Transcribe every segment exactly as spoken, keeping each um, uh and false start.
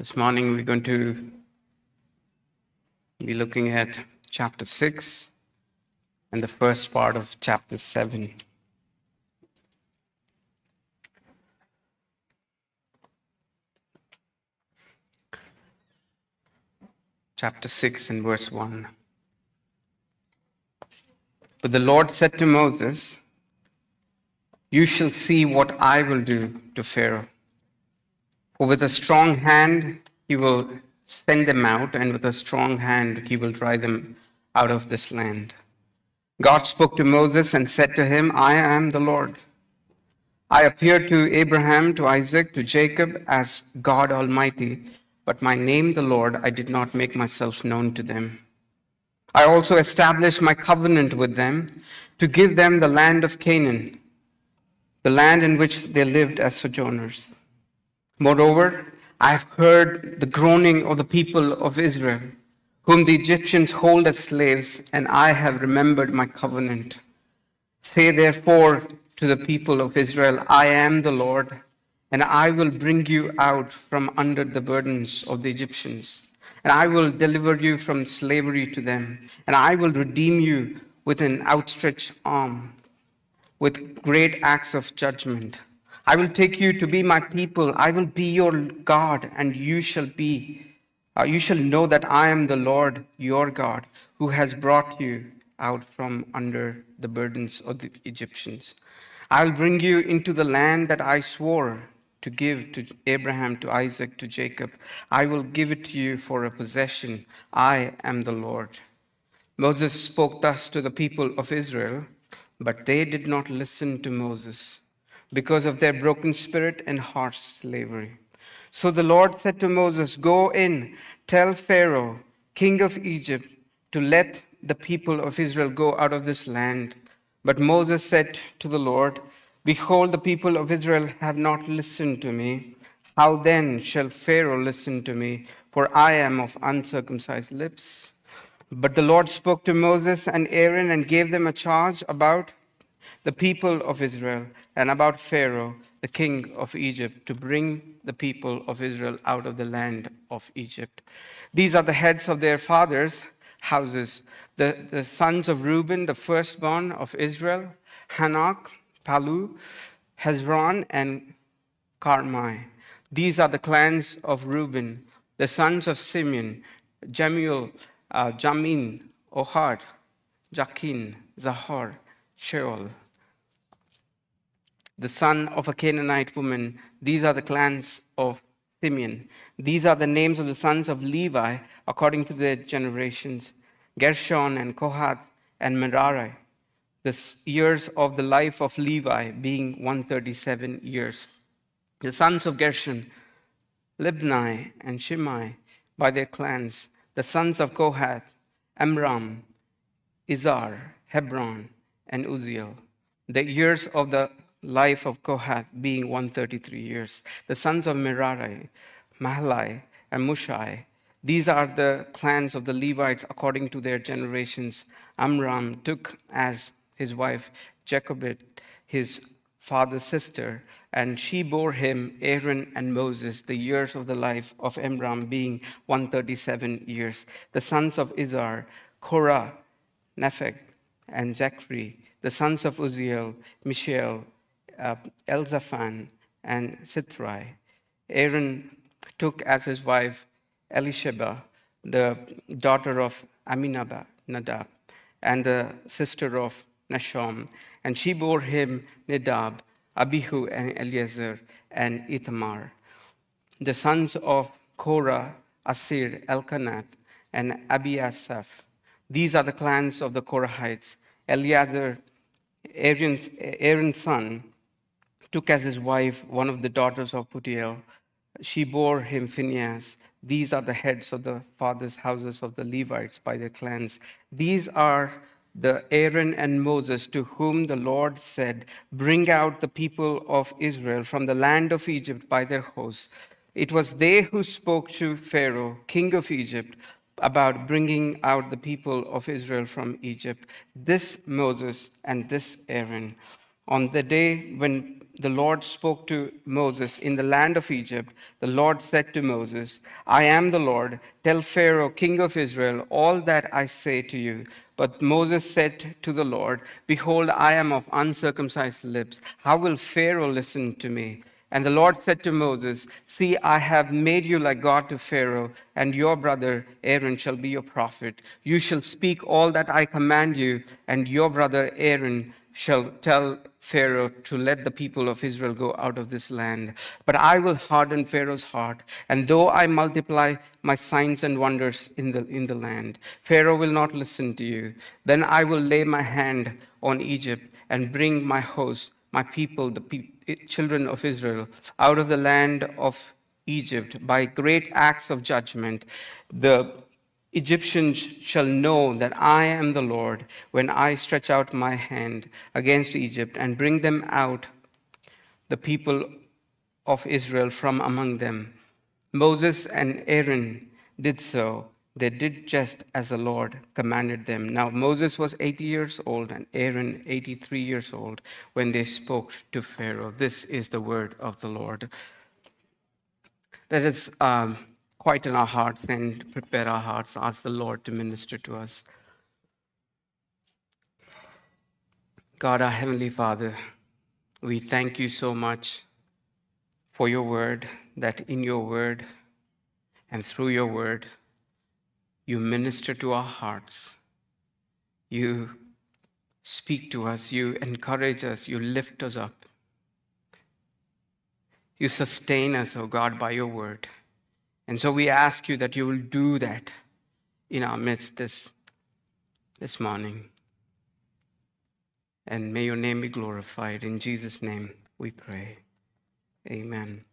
This morning we're going to be looking at chapter six and the first part of chapter seven. Chapter six and verse one. But the Lord said to Moses, "You shall see what I will do to Pharaoh. For with a strong hand he will send them out, and with a strong hand he will drive them out of this land." God spoke to Moses and said to him, "I am the Lord. I appeared to Abraham, to Isaac, to Jacob as God Almighty, but my name, the Lord, I did not make myself known to them. I also established my covenant with them to give them the land of Canaan, the land in which they lived as sojourners. Moreover, I have heard the groaning of the people of Israel, whom the Egyptians hold as slaves, and I have remembered my covenant. Say therefore to the people of Israel, I am the Lord, and I will bring you out from under the burdens of the Egyptians, and I will deliver you from slavery to them, and I will redeem you with an outstretched arm, with great acts of judgment. I will take you to be my people. I will be your God, and you shall be, uh, you shall know that I am the Lord your God, who has brought you out from under the burdens of the Egyptians. I will bring you into the land that I swore to give to Abraham, to Isaac, to Jacob. I will give it to you for a possession. I am the Lord." Moses spoke thus to the people of Israel, but they did not listen to Moses because of their broken spirit and harsh slavery. So the Lord said to Moses, "Go in, tell Pharaoh, king of Egypt, to let the people of Israel go out of this land." But Moses said to the Lord, "Behold, the people of Israel have not listened to me. How then shall Pharaoh listen to me? For I am of uncircumcised lips." But the Lord spoke to Moses and Aaron and gave them a charge about the people of Israel and about Pharaoh, the king of Egypt, to bring the people of Israel out of the land of Egypt. These are the heads of their fathers' houses. The, the sons of Reuben, the firstborn of Israel, Hanok, Palu, Hezron, and Carmi. These are the clans of Reuben. The sons of Simeon, Jemuel, uh, Jamin, Ohad, Jachin, Zahar, Sheol. The son of a Canaanite woman. These are the clans of Simeon. These are the names of the sons of Levi according to their generations: Gershon and Kohath and Merari. The years of the life of Levi being one hundred thirty-seven years. The sons of Gershon, Libni and Shimei by their clans. The sons of Kohath, Amram, Izhar, Hebron, and Uzziel. The years of the life of Kohath being one hundred thirty-three years. The sons of Merari, Mahli, and Mushai. These are the clans of the Levites according to their generations. Amram took as his wife Jochebed, his father's sister, and she bore him Aaron and Moses, the years of the life of Amram being one hundred thirty-seven years. The sons of Izhar, Korah, Nepheg, and Zechri. The sons of Uzziel, Mishael, uh, Elzaphan, and Sithrai. Aaron took as his wife Elisheba, the daughter of Aminadab, Nadab, and the sister of Nashon, and she bore him Nadab, Abihu, and Eleazar, and Ithamar. The sons of Korah, Asir, Elkanath, and Abiasaph. These are the clans of the Korahites. Eleazar, Aaron's, Aaron's son, took as his wife one of the daughters of Putiel. She bore him Phinehas. These are the heads of the fathers' houses of the Levites by their clans. These are the Aaron and Moses to whom the Lord said, "Bring out the people of Israel from the land of Egypt by their hosts." It was they who spoke to Pharaoh, king of Egypt, about bringing out the people of Israel from Egypt. This Moses and this Aaron. On the day when the Lord spoke to Moses in the land of Egypt, the Lord said to Moses, I am the Lord. Tell Pharaoh, king of Israel, all that I say to you. But Moses said to the Lord, Behold, I am of uncircumcised lips. How will Pharaoh listen to me? And the Lord said to Moses, See, I have made you like God to Pharaoh, and your brother Aaron shall be your prophet. You shall speak all that I command you, and your brother Aaron shall tell Pharaoh to let the people of Israel go out of this land. But I will harden Pharaoh's heart, and though I multiply my signs and wonders in the, in the land, Pharaoh will not listen to you. Then I will lay my hand on Egypt and bring my host, my people, the pe- children of Israel, out of the land of Egypt by great acts of judgment. The Egyptians shall know that I am the Lord when I stretch out my hand against Egypt and bring them out, the people of Israel, from among them. Moses and Aaron did so. They did just as the Lord commanded them. Now Moses was eighty years old and Aaron eighty-three years old when they spoke to Pharaoh. This is the word of the Lord. Let us um, quieten our hearts and prepare our hearts, ask the Lord to minister to us. God, our Heavenly Father, we thank you so much for your word, that in your word and through your word, you minister to our hearts. You speak to us. You encourage us. You lift us up. You sustain us, oh God, by your word. And so we ask you that you will do that in our midst this, this morning. And may your name be glorified. In Jesus' name we pray. Amen.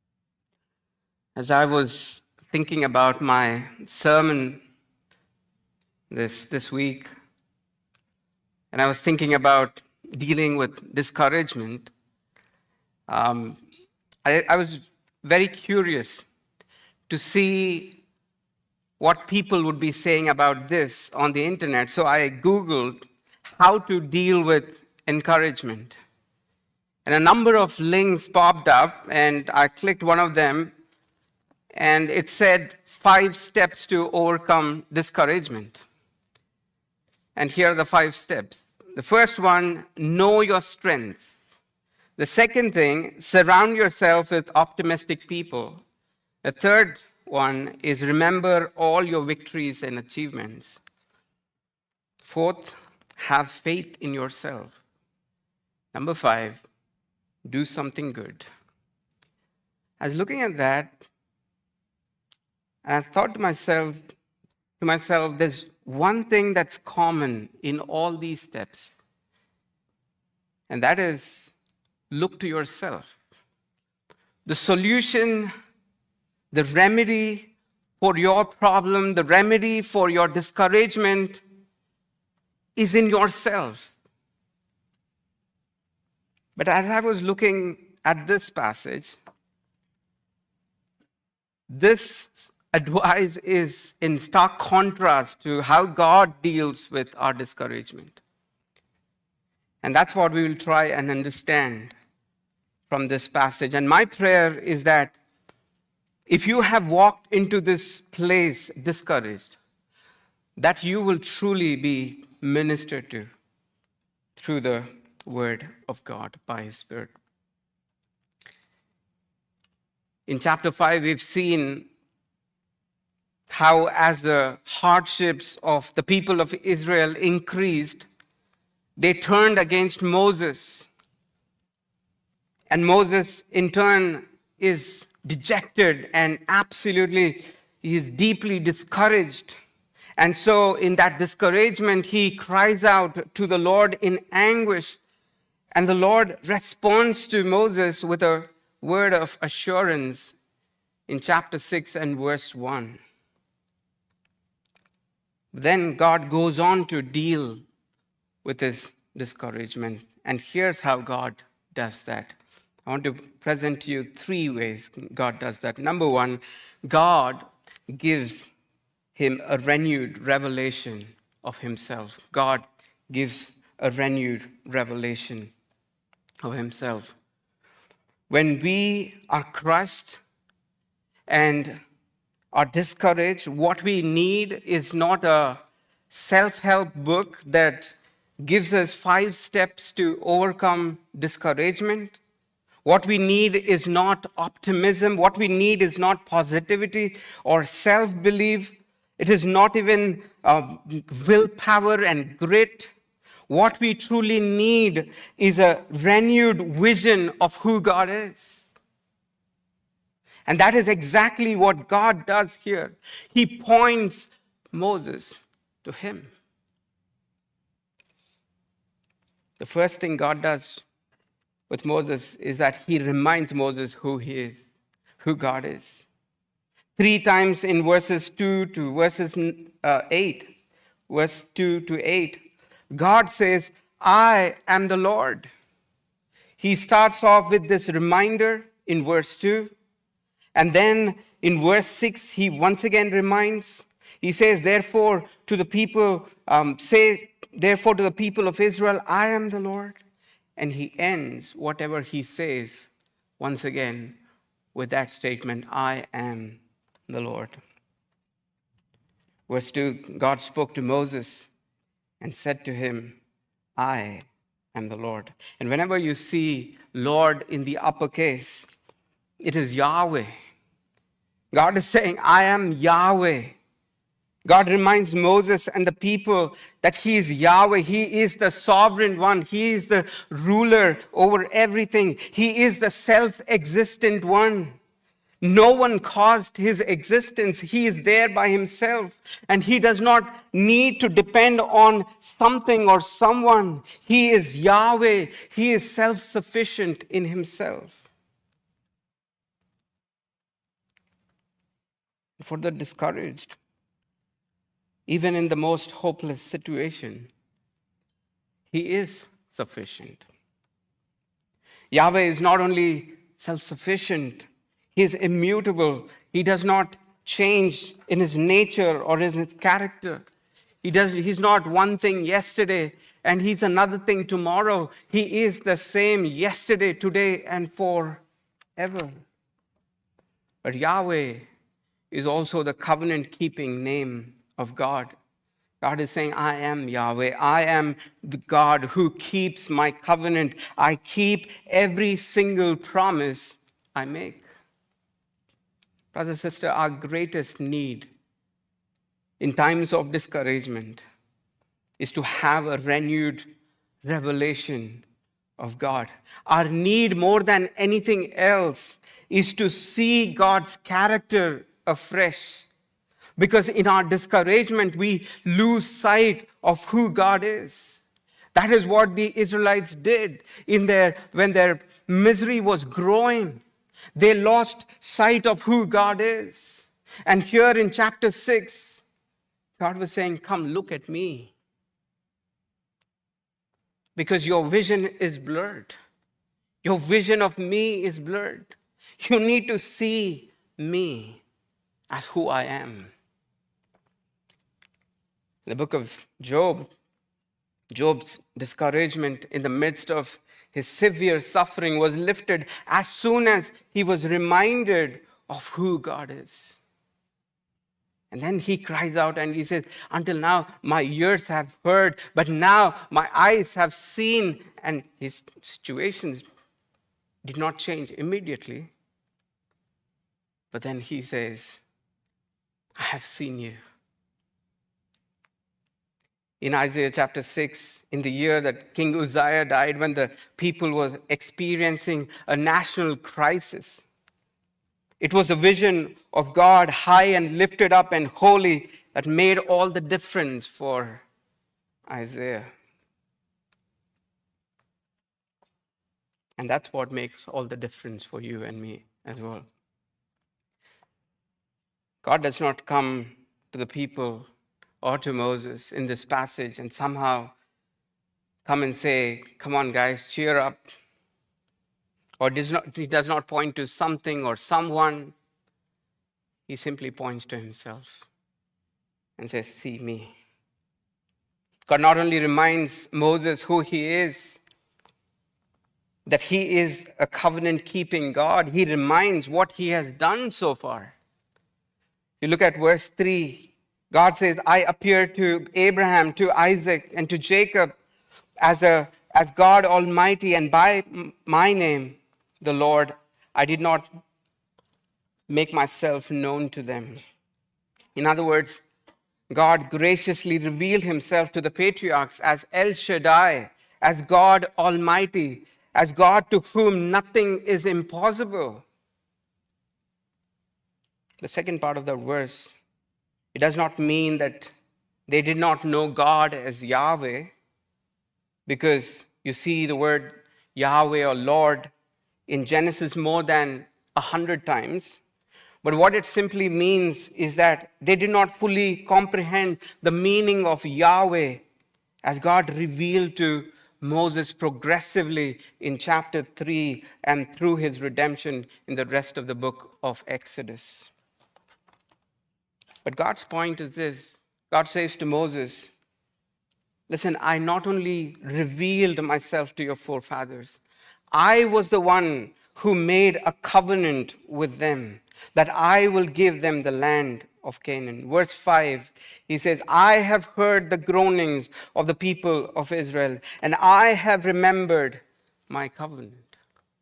As I was thinking about my sermon this, this week, and I was thinking about dealing with discouragement, um, I, I was very curious to see what people would be saying about this on the internet. So I Googled how to deal with encouragement. And a number of links popped up, and I clicked one of them, and it said five steps to overcome discouragement. And here are the five steps. The first one, know your strengths. The second thing, surround yourself with optimistic people. The third one is remember all your victories and achievements. Fourth, have faith in yourself. Number five, do something good. I was looking at that, and I thought to myself, to myself, there's one thing that's common in all these steps, and that is look to yourself. The solution, the remedy for your problem, the remedy for your discouragement is in yourself. But as I was looking at this passage, this advice is in stark contrast to how God deals with our discouragement. And that's what we will try and understand from this passage. And my prayer is that if you have walked into this place discouraged, that you will truly be ministered to through the word of God by His Spirit. In chapter five, we've seen how as the hardships of the people of Israel increased, they turned against Moses. And Moses, in turn, is dejected and absolutely, he is deeply discouraged. And so in that discouragement, he cries out to the Lord in anguish. And the Lord responds to Moses with a word of assurance in chapter six and verse one. Then God goes on to deal with his discouragement. And here's how God does that. I want to present to you three ways God does that. Number one, God gives him a renewed revelation of himself. God gives a renewed revelation of himself. When we are crushed and are discouraged, what we need is not a self-help book that gives us five steps to overcome discouragement. What we need is not optimism. What we need is not positivity or self-belief. It is not even uh, willpower and grit. What we truly need is a renewed vision of who God is. And that is exactly what God does here. He points Moses to him. The first thing God does with Moses is that he reminds Moses who he is, who God is. Three times in verses two to verses uh, eight, verse two to eight, God says, I am the Lord. He starts off with this reminder in verse two. And then in verse six, he once again reminds. He says, therefore, to the people, um, say, therefore, to the people of Israel, I am the Lord. And he ends whatever he says once again with that statement, I am the Lord. Verse two, God spoke to Moses and said to him, I am the Lord. And whenever you see Lord in the uppercase, it is Yahweh. God is saying, I am Yahweh. God reminds Moses and the people that he is Yahweh. He is the sovereign one. He is the ruler over everything. He is the self-existent one. No one caused his existence. He is there by himself. And he does not need to depend on something or someone. He is Yahweh. He is self-sufficient in himself. For the discouraged, even in the most hopeless situation, he is sufficient. Yahweh is not only self-sufficient, he is immutable. He does not change in his nature or in his character. He does, he's not one thing yesterday and he's another thing tomorrow. He is the same yesterday, today, and forever. But Yahweh is also the covenant-keeping name of God. God is saying, I am Yahweh. I am the God who keeps my covenant. I keep every single promise I make. Brother, sister, our greatest need in times of discouragement is to have a renewed revelation of God. Our need more than anything else is to see God's character afresh. Because in our discouragement, we lose sight of who God is. That is what the Israelites did in their, when their misery was growing. They lost sight of who God is. And here in chapter six, God was saying, come look at me. Because your vision is blurred. Your vision of me is blurred. You need to see me as who I am. In the book of Job, Job's discouragement in the midst of his severe suffering was lifted as soon as he was reminded of who God is. And then he cries out and he says, until now my ears have heard, but now my eyes have seen. And his situations did not change immediately. But then he says, I have seen you. In Isaiah chapter six, in the year that King Uzziah died, when the people were experiencing a national crisis, it was a vision of God high and lifted up and holy that made all the difference for Isaiah. And that's what makes all the difference for you and me as well. God does not come to the people or to Moses in this passage and somehow come and say, come on guys, cheer up. Or does not, he does not point to something or someone. He simply points to himself and says, see me. God not only reminds Moses who he is, that he is a covenant-keeping God. He reminds what he has done so far. You look at verse three. God says, I appeared to Abraham, to Isaac, and to Jacob as, a, as God Almighty, and by my name, the Lord, I did not make myself known to them. In other words, God graciously revealed himself to the patriarchs as El Shaddai, as God Almighty, as God to whom nothing is impossible. The second part of the verse, it does not mean that they did not know God as Yahweh, because you see the word Yahweh or Lord in Genesis more than a hundred times. But what it simply means is that they did not fully comprehend the meaning of Yahweh as God revealed to Moses progressively in chapter three and through his redemption in the rest of the book of Exodus. But God's point is this. God says to Moses, listen, I not only revealed myself to your forefathers, I was the one who made a covenant with them that I will give them the land of Canaan. Verse five, he says, I have heard the groanings of the people of Israel, and I have remembered my covenant.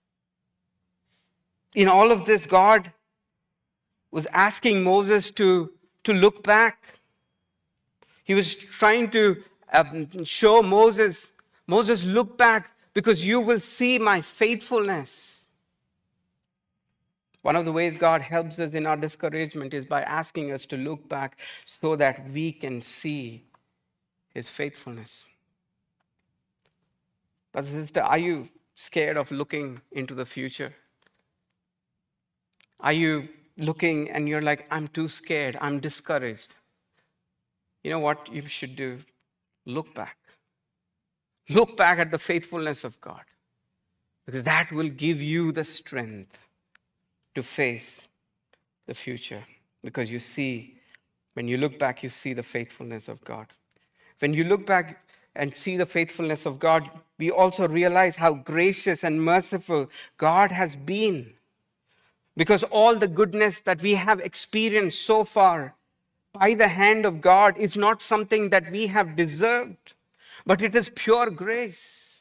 In all of this, God was asking Moses to, to look back. He was trying to um, show Moses, Moses, look back because you will see my faithfulness. One of the ways God helps us in our discouragement is by asking us to look back so that we can see his faithfulness. But sister, are you scared of looking into the future? Are you looking and you're like, I'm too scared, I'm discouraged? You know what you should do? Look back. Look back at the faithfulness of God, because that will give you the strength to face the future. Because you see, when you look back, you see the faithfulness of God. When you look back and see the faithfulness of God, we also realize how gracious and merciful God has been. Because all the goodness that we have experienced so far by the hand of God is not something that we have deserved, but it is pure grace.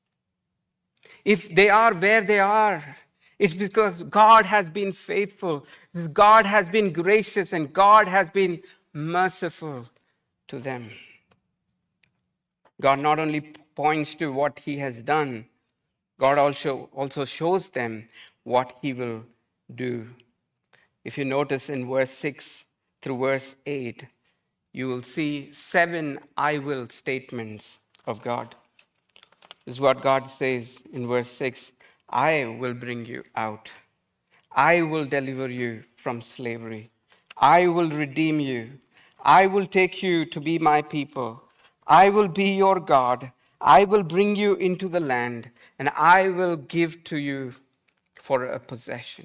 If they are where they are, it's because God has been faithful, God has been gracious, and God has been merciful to them. God not only points to what he has done, God also, also shows them what he will do. If you notice in verse six through verse eight, you will see seven I will statements of God. This is what God says in verse six. I will bring you out. I will deliver you from slavery. I will redeem you. I will take you to be my people. I will be your God. I will bring you into the land, and I will give to you for a possession.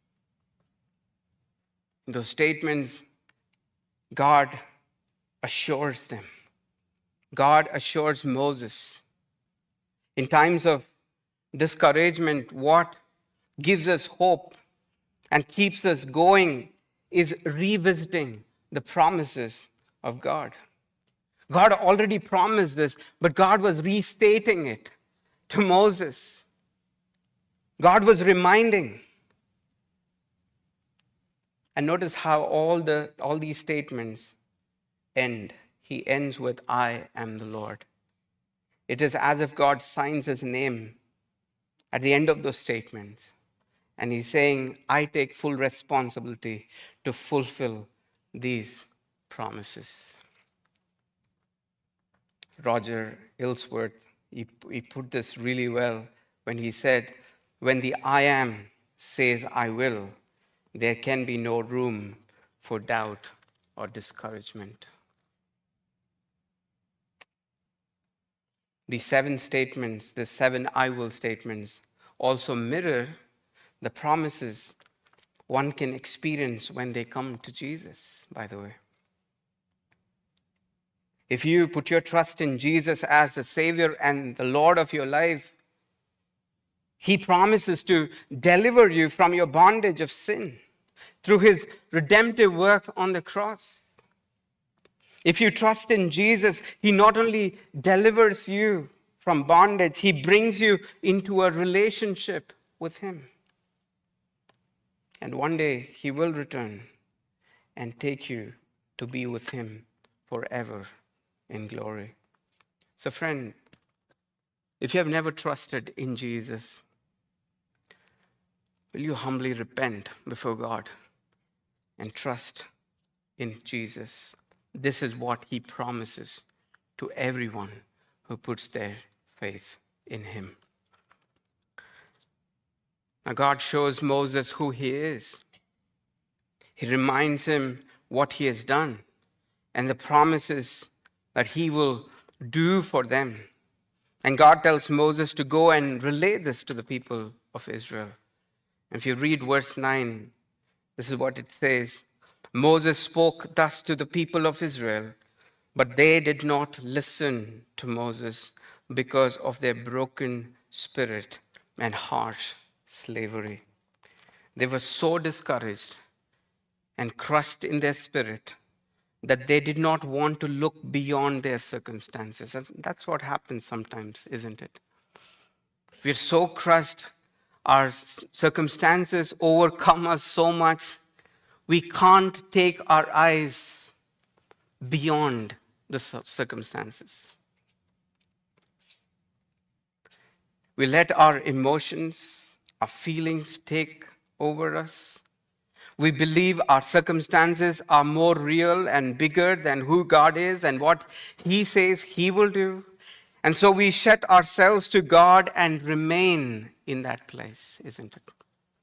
In those statements, God assures them. God assures Moses. In times of discouragement, what gives us hope and keeps us going is revisiting the promises of God. God already promised this, but God was restating it to Moses. God was reminding. And notice how all the all these statements end. He ends with, I am the Lord. It is as if God signs his name at the end of those statements. And he's saying, I take full responsibility to fulfill these promises. Roger Ilsworth, he, he put this really well when he said, when the I am says I will, there can be no room for doubt or discouragement. The seven statements, the seven I will statements, also mirror the promises one can experience when they come to Jesus, by the way. If you put your trust in Jesus as the Savior and the Lord of your life, He promises to deliver you from your bondage of sin through his redemptive work on the cross. If you trust in Jesus, he not only delivers you from bondage, he brings you into a relationship with him. And one day he will return and take you to be with him forever in glory. So, friend, if you have never trusted in Jesus, will you humbly repent before God and trust in Jesus? This is what he promises to everyone who puts their faith in him. Now, God shows Moses who he is. He reminds him what he has done and the promises that he will do for them. And God tells Moses to go and relay this to the people of Israel. If you read verse nine, this is what it says. Moses spoke thus to the people of Israel, but they did not listen to Moses because of their broken spirit and harsh slavery. They were so discouraged and crushed in their spirit that they did not want to look beyond their circumstances. That's what happens sometimes, isn't it? We're so crushed, our circumstances overcome us so much, we can't take our eyes beyond the circumstances. We let our emotions, our feelings take over us. We believe our circumstances are more real and bigger than who God is and what he says he will do. And so we shut ourselves to God and remain in that place, isn't it?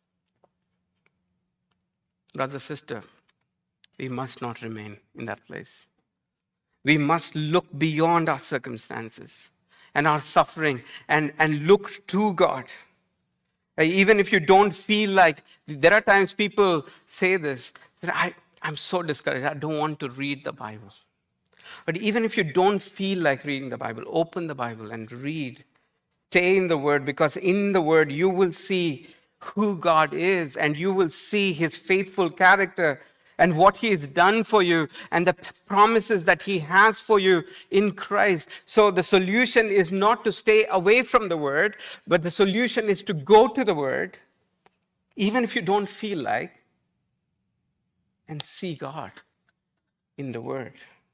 Brother, sister, we must not remain in that place. We must look beyond our circumstances and our suffering and, and look to God. Even if you don't feel like, there are times people say this, that I, I'm so discouraged, I don't want to read the Bible. But even if you don't feel like reading the Bible, open the Bible and read. Stay in the Word, because in the Word you will see who God is and you will see his faithful character and what he has done for you and the promises that he has for you in Christ. So the solution is not to stay away from the Word, but the solution is to go to the Word, even if you don't feel like, and see God in the Word.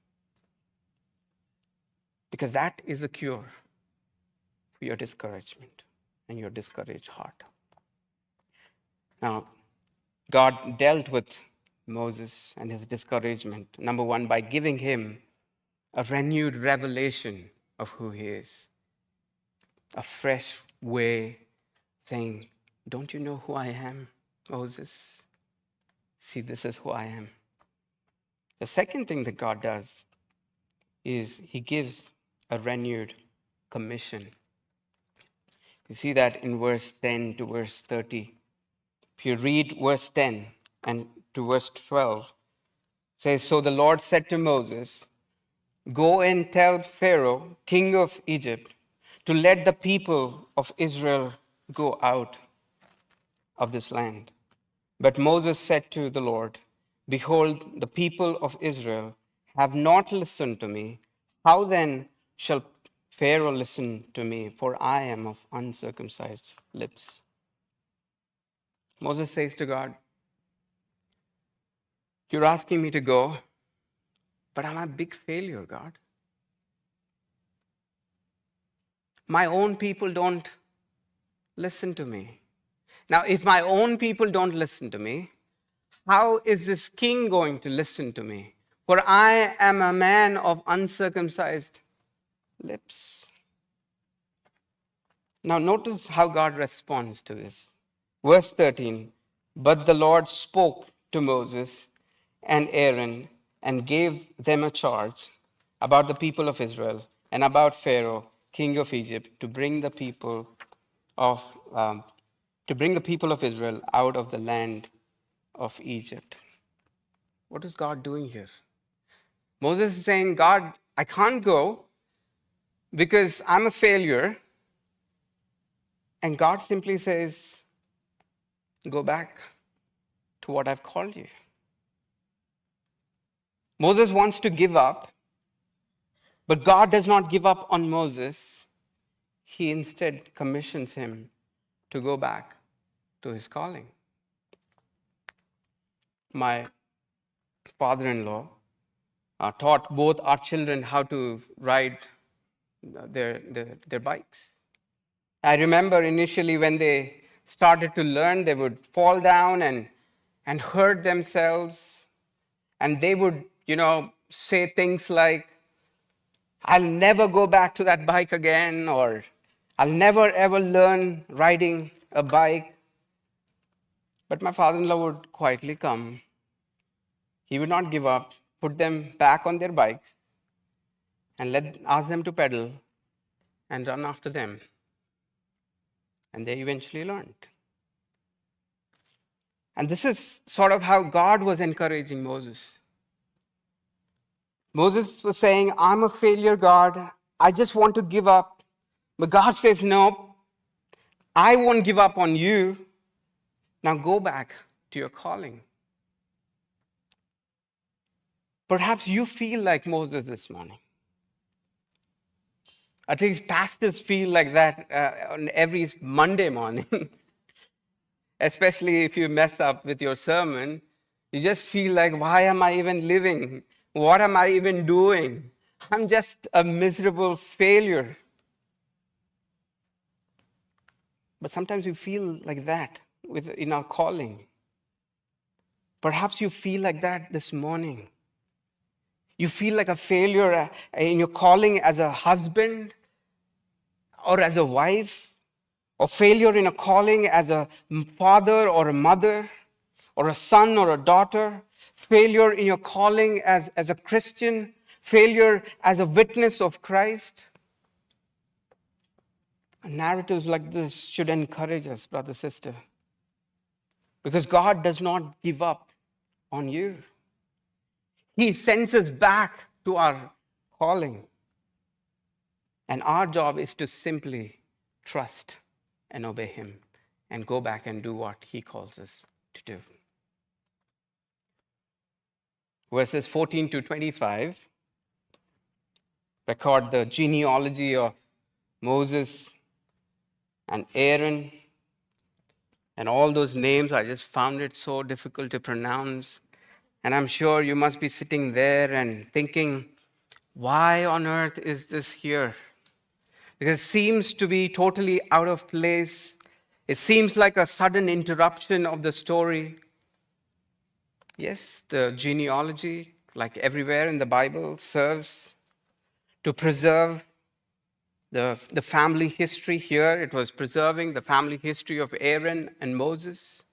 Because that is the cure for your discouragement and your discouraged heart. Now, God dealt with Moses and his discouragement, number one, by giving him a renewed revelation of who he is. A fresh way saying, don't you know who I am, Moses? See, this is who I am. The second thing that God does is he gives a renewed commission. You see that in verse ten to verse thirty. If you read verse ten and to verse twelve, it says, so the Lord said to Moses, go and tell Pharaoh, king of Egypt, to let the people of Israel go out of this land. But Moses said to the Lord, behold, the people of Israel have not listened to me. How then shall Pharaoh listen to me? For I am of uncircumcised lips. Moses says to God, you're asking me to go, but I'm a big failure, God. My own people don't listen to me. Now, if my own people don't listen to me, how is this king going to listen to me? For I am a man of uncircumcised lips. Now, notice how God responds to this. Verse thirteen, but the Lord spoke to Moses and Aaron and gave them a charge about the people of Israel and about Pharaoh, king of Egypt, to bring the people of um, to bring the people of Israel out of the land of Egypt. What is God doing here? Moses is saying, God, I can't go because I'm a failure. And God simply says, go back to what I've called you. Moses wants to give up, but God does not give up on Moses. He instead commissions him to go back to his calling. My father-in-law uh, taught both our children how to ride their, their, their bikes. I remember initially when they started to learn, they would fall down and, and hurt themselves. And they would, you know, say things like, I'll never go back to that bike again, or I'll never ever learn riding a bike. But my father-in-law would quietly come. He would not give up, put them back on their bikes, and let ask them to pedal and run after them. And they eventually learned. And this is sort of how God was encouraging Moses. Moses was saying, I'm a failure, God. I just want to give up. But God says, no, I won't give up on you. Now go back to your calling. Perhaps you feel like Moses this morning. At least pastors feel like that uh, on every Monday morning. Especially if you mess up with your sermon. You just feel like, why am I even living? What am I even doing? I'm just a miserable failure. But sometimes we feel like that with, in our calling. Perhaps you feel like that this morning. You feel like a failure in your calling as a husband or as a wife, or failure in a calling as a father or a mother, or a son or a daughter, failure in your calling as, as a Christian, failure as a witness of Christ. Narratives like this should encourage us, brother, sister, because God does not give up on you. He sends us back to our calling. And our job is to simply trust and obey him and go back and do what he calls us to do. Verses fourteen to twenty-five record the genealogy of Moses and Aaron and all those names. I just found it so difficult to pronounce. And I'm sure you must be sitting there and thinking, why on earth is this here? Because it seems to be totally out of place. It seems like a sudden interruption of the story. Yes, the genealogy, like everywhere in the Bible, serves to preserve the, the family history. Here, it was preserving the family history of Aaron and Moses.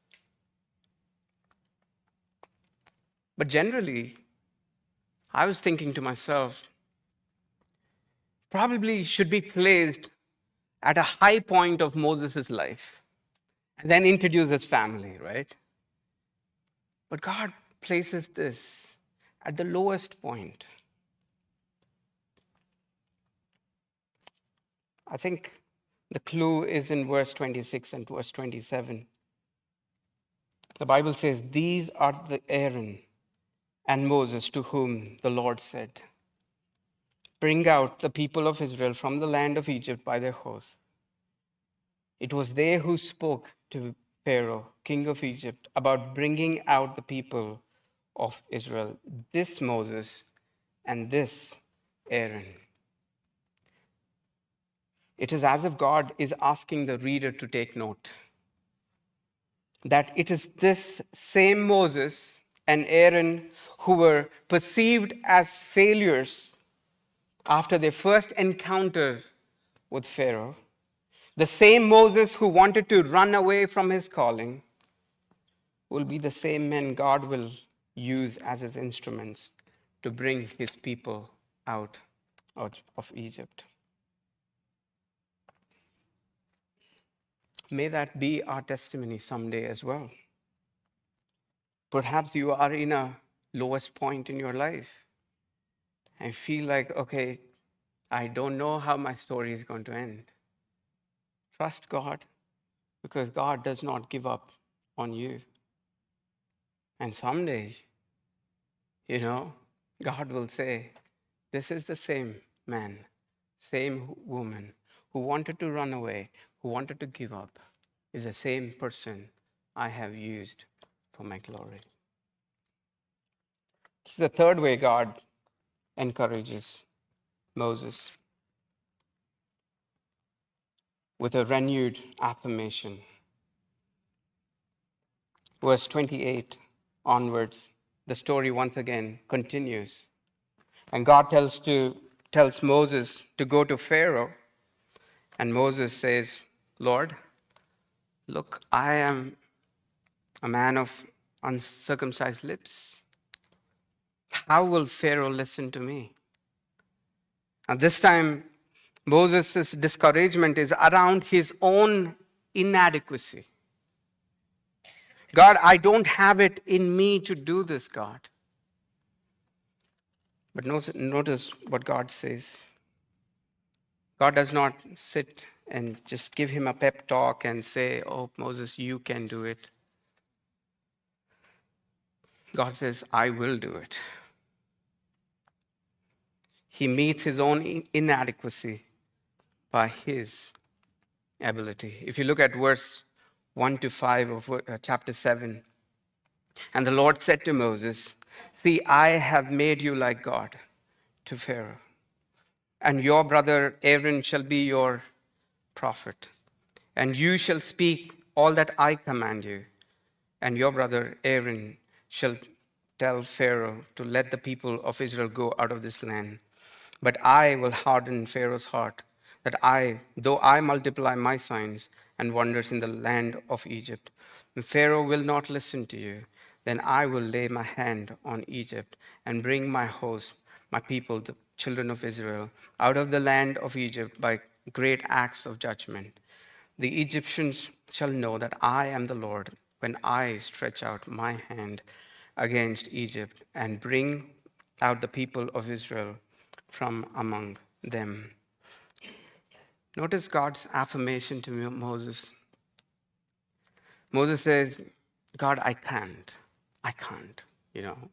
But generally, I was thinking to myself, probably should be placed at a high point of Moses' life and then introduce his family, right? But God places this at the lowest point. I think the clue is in verse twenty-six and verse twenty-seven. The Bible says, these are the Aaron and Moses to whom the Lord said, bring out the people of Israel from the land of Egypt by their hosts. It was they who spoke to Pharaoh, king of Egypt, about bringing out the people of Israel. This Moses and this Aaron. It is as if God is asking the reader to take note that it is this same Moses and Aaron who were perceived as failures after their first encounter with Pharaoh. The same Moses who wanted to run away from his calling will be the same men God will use as his instruments to bring his people out of Egypt. May that be our testimony someday as well. Perhaps you are in a lowest point in your life and feel like, okay, I don't know how my story is going to end. trust God because God does not give up on you. And someday, you know, God will say, this is the same man, same woman who wanted to run away, who wanted to give up, is the same person I have used for my glory. It's the third way God encourages Moses with a renewed affirmation. Verse twenty-eight onwards, the story once again continues. And God tells, to, tells Moses to go to Pharaoh. And Moses says, Lord, look, I am a man of uncircumcised lips. How will Pharaoh listen to me? And this time, Moses' discouragement is around his own inadequacy. God, I don't have it in me to do this, God. But notice what God says. God does not sit and just give him a pep talk and say, oh, Moses, you can do it. God says, I will do it. He meets his own inadequacy by his ability. If you look at verse one to five of chapter seven, and the Lord said to Moses, see, I have made you like God to Pharaoh, and your brother Aaron shall be your prophet, and you shall speak all that I command you, and your brother Aaron shall tell Pharaoh to let the people of Israel go out of this land. But I will harden Pharaoh's heart, that I, though I multiply my signs and wonders in the land of Egypt, and Pharaoh will not listen to you, then I will lay my hand on Egypt and bring my host, my people, the children of Israel, out of the land of Egypt by great acts of judgment. The Egyptians shall know that I am the Lord when I stretch out my hand against Egypt and bring out the people of Israel from among them. Notice God's affirmation to Moses. Moses says, God, I can't. I can't, you know.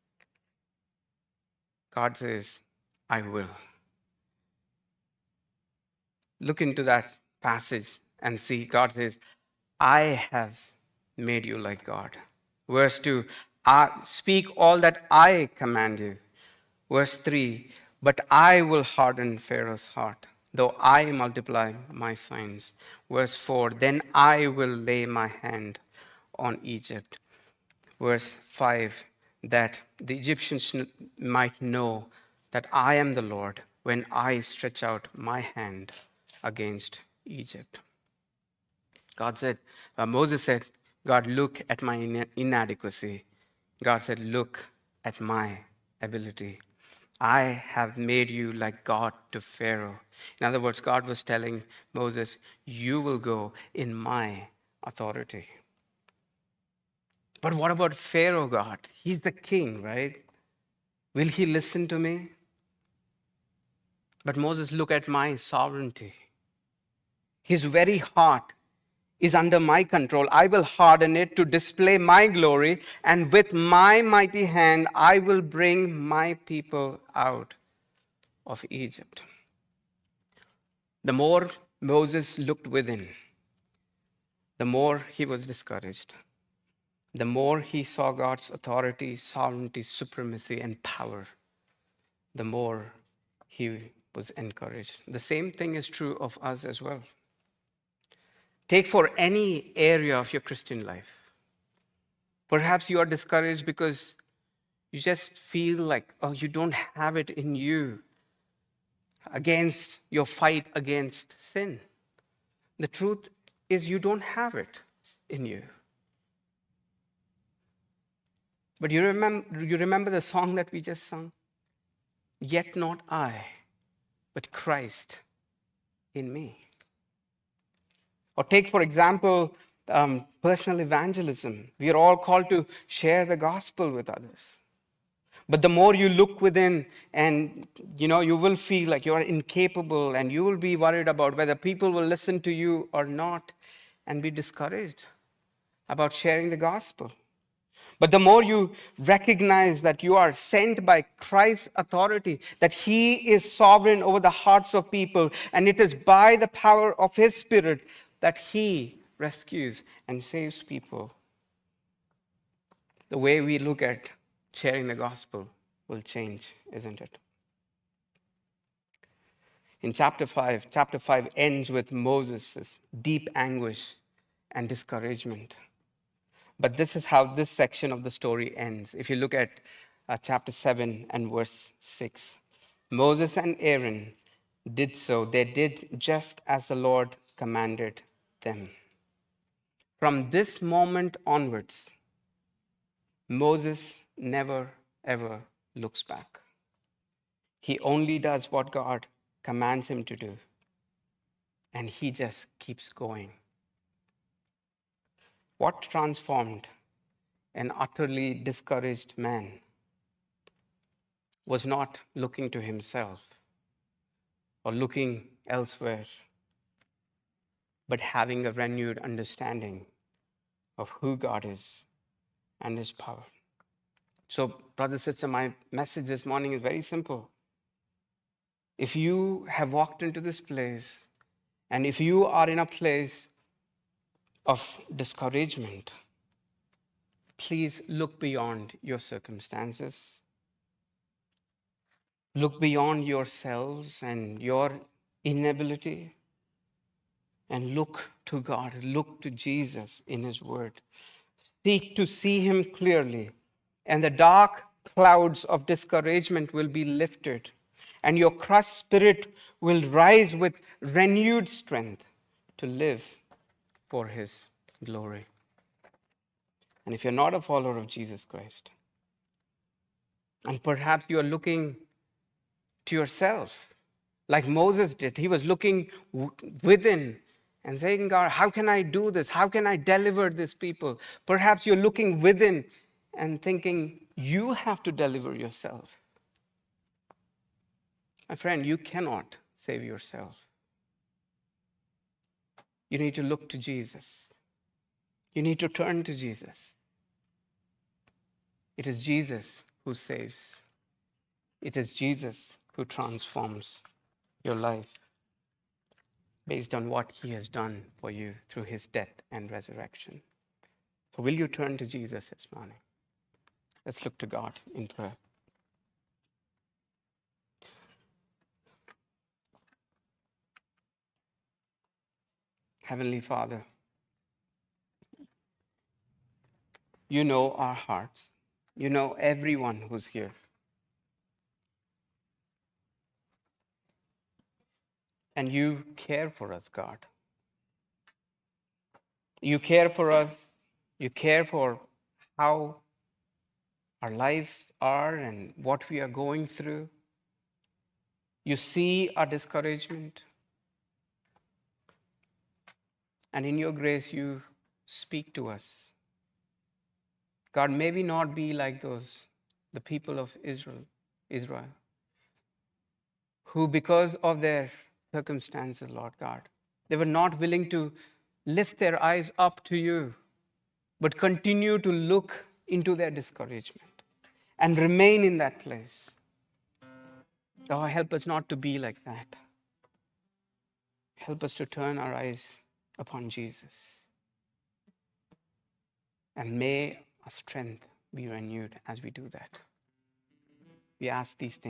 God says, I will. Look into that passage and see God says, I have made you like God. Verse two, I speak all that I command you. Verse three, but I will harden Pharaoh's heart, though I multiply my signs. Verse four, then I will lay my hand on Egypt. Verse five, that the Egyptians might know that I am the Lord when I stretch out my hand against Egypt. God said, uh, Moses said, God, look at my inadequacy. God said, look at my ability. I have made you like God to Pharaoh. In other words, God was telling Moses, you will go in my authority. But what about Pharaoh, God? He's the king, right? Will he listen to me? But Moses, look at my sovereignty. His very heart is under my control. I will harden it to display my glory, and with my mighty hand, I will bring my people out of Egypt. The more Moses looked within, the more he was discouraged. The more he saw God's authority, sovereignty, supremacy, and power, the more he was encouraged. The same thing is true of us as well. Take for any area of your Christian life. Perhaps you are discouraged because you just feel like, oh, you don't have it in you against your fight against sin. The truth is you don't have it in you. But you remember, you remember the song that we just sung? Yet not I, but Christ in me. Or take, for example, um, personal evangelism. We are all called to share the gospel with others. But the more you look within, and you know, you will feel like you are incapable, and you will be worried about whether people will listen to you or not, and be discouraged about sharing the gospel. But the more you recognize that you are sent by Christ's authority, that He is sovereign over the hearts of people, and it is by the power of His Spirit that He rescues and saves people, the way we look at sharing the gospel will change, isn't it? In chapter five, chapter five ends with Moses' deep anguish and discouragement. But this is how this section of the story ends. If you look at uh, chapter seven and verse six, Moses and Aaron did so. They did just as the Lord commanded them. From this moment onwards, Moses never, ever looks back. He only does what God commands him to do, and he just keeps going. What transformed an utterly discouraged man was not looking to himself or looking elsewhere, but having a renewed understanding of who God is and His power. So, brother, sister, my message this morning is very simple. If you have walked into this place, and if you are in a place of discouragement, please look beyond your circumstances. Look beyond yourselves and your inability, and look to God. Look to Jesus in His Word. Seek to see Him clearly, and the dark clouds of discouragement will be lifted, and your crushed spirit will rise with renewed strength to live for His glory. And if you're not a follower of Jesus Christ, and perhaps you are looking to yourself, like Moses did, he was looking w- within and saying, God, how can I do this? How can I deliver these people? Perhaps you're looking within and thinking, you have to deliver yourself. My friend, you cannot save yourself. You need to look to Jesus. You need to turn to Jesus. It is Jesus who saves. It is Jesus who transforms your life based on what He has done for you through His death and resurrection. So will you turn to Jesus this morning? Let's look to God in prayer. Heavenly Father, you know our hearts. You know everyone who's here. And you care for us, God. You care for us. You care for how our lives are and what we are going through. You see our discouragement. And in your grace, you speak to us. God, may we not be like those, the people of Israel, Israel, who because of their circumstances, Lord God, they were not willing to lift their eyes up to you, but continue to look into their discouragement and remain in that place. God, help us not to be like that. Help us to turn our eyes upon Jesus. And may our strength be renewed as we do that. We ask these things.